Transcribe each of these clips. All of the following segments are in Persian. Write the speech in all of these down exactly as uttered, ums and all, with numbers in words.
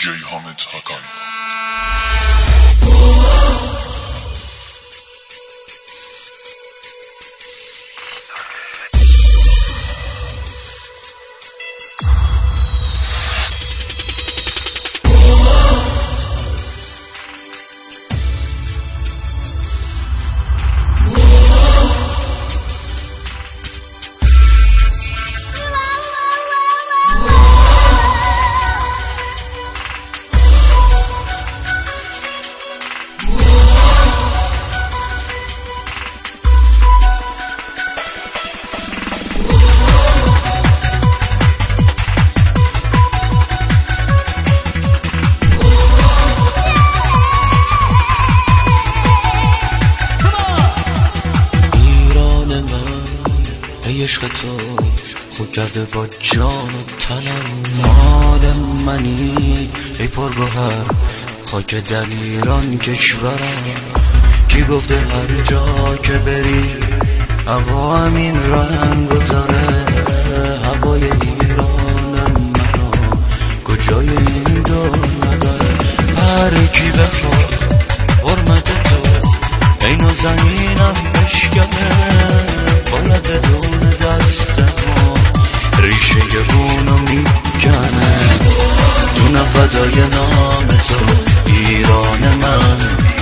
جی حامد حقانی. عشق تو خود کرده با جان و تنم، مال منی ای پرگوهر خاک دلیران کشورم. کی گفته هر جا که بری هوا همین رنگو داره؟ هوای ایرانم منو کجای این دور نداره. هر کی بخواد حرمت تو اینو زمینم بشکنه، باید بدون دست ما ریشه رونو میکنه. جونم فدای نام تو ایران من،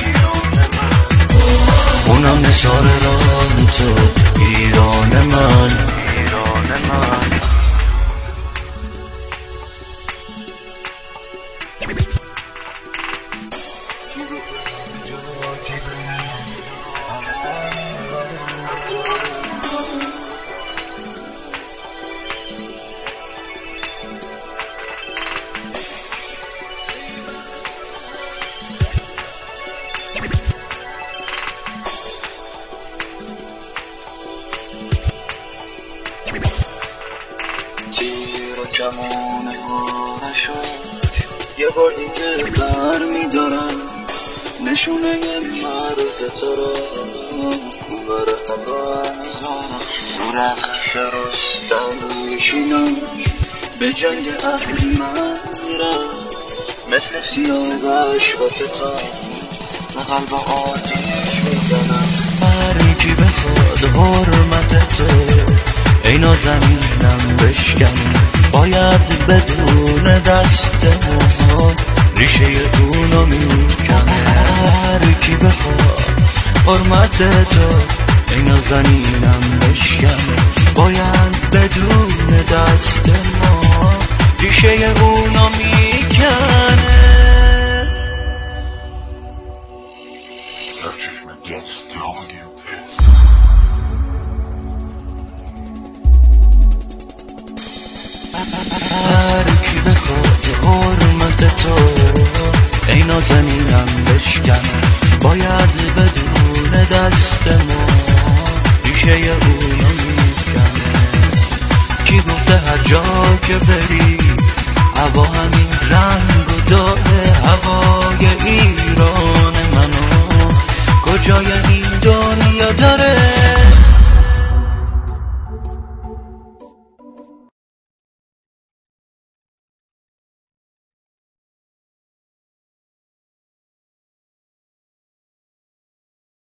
اونم نثار راه تو ایران من. ایران من کمونه نشون یه بار دیگه بر میدارم نشونه مرز تو را بر هوا میزانم. رو رخش رستم میشینم به جنگ اهل من میرم، مثل سیاوش واسه تا به قلب آتیش میزنم. هر کی بخواد حرمت تو اینا زمینم بشکنه، باید بدون دست ما ریشه اونو میکنه. هر کی بخواد حرمت تو اینا زمینم بشکنه، باید بدون دست ما ریشه اونو میکنه. هر کی بخواد حرمت تو اینا زمینم بشکنه، باید بدون دست ما ریشه اونو میکنه. کی گفته هر جا که بری هوا همین